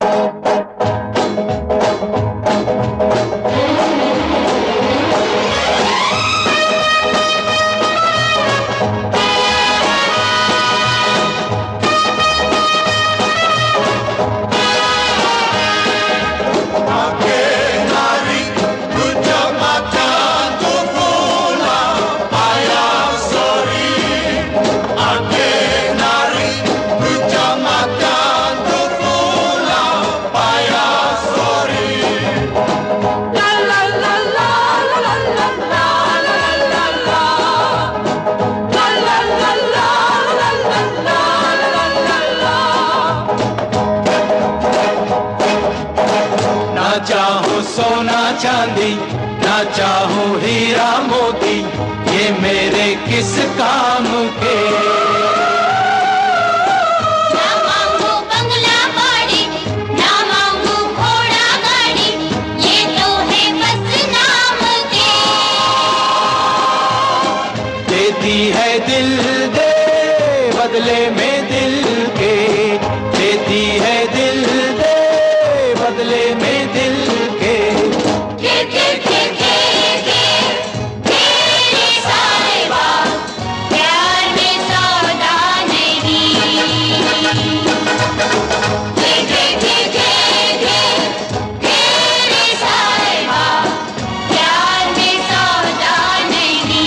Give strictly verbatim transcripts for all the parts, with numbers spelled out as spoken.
सोना चांदी ना चाहूं हीरा मोती, ये मेरे किस काम के। ना मांगू बंगला बाड़ी, ना मांगू घोड़ा गाड़ी, ये तो है बस नाम के। देती है दिल दे बदले में दिल के, देती है दिल दे बदले में दिल के। के के के के के तेरे साहिबा प्यार में सौदा नहीं। के के के के के तेरे साहिबा प्यार में सौदा नहीं।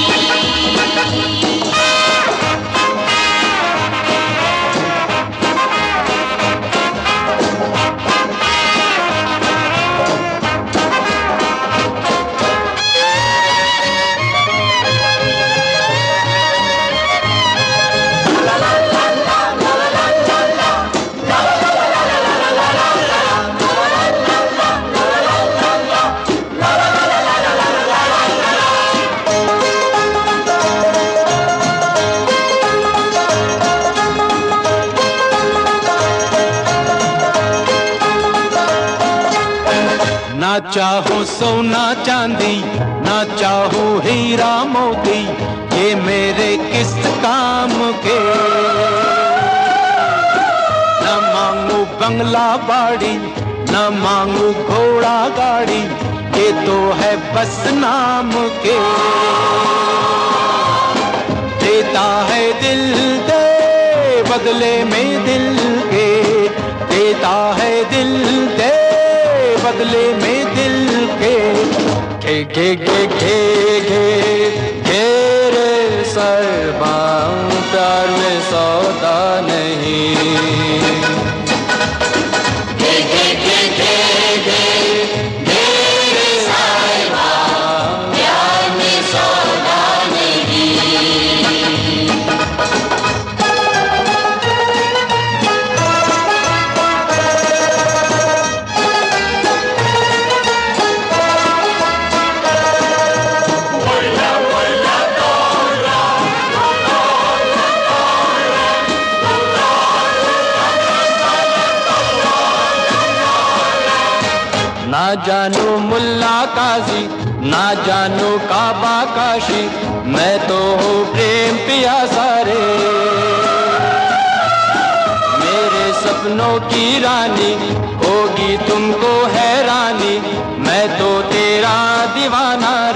ना चाहूं सोना चांदी ना चाहूं हीरा मोती, ये मेरे किस काम के। न मांगू बंगला बाड़ी न मांगू घोड़ा गाड़ी, ये तो है बस नाम के। देता है दिल दे बदले में दिल के, देता है दिल दे बदले में दिल के। के के के के के तेरे सरबा प्यार में सौदा नहीं। के के के के के तेरे साहिबा प्यार में सौदा नहीं। ना जानू मुल्ला काजी ना जानू काबा काशी, मैं तो हूँ प्रेम पिया सारे। मेरे सपनों की रानी होगी तुमको हैरानी, मैं तो तेरा दीवाना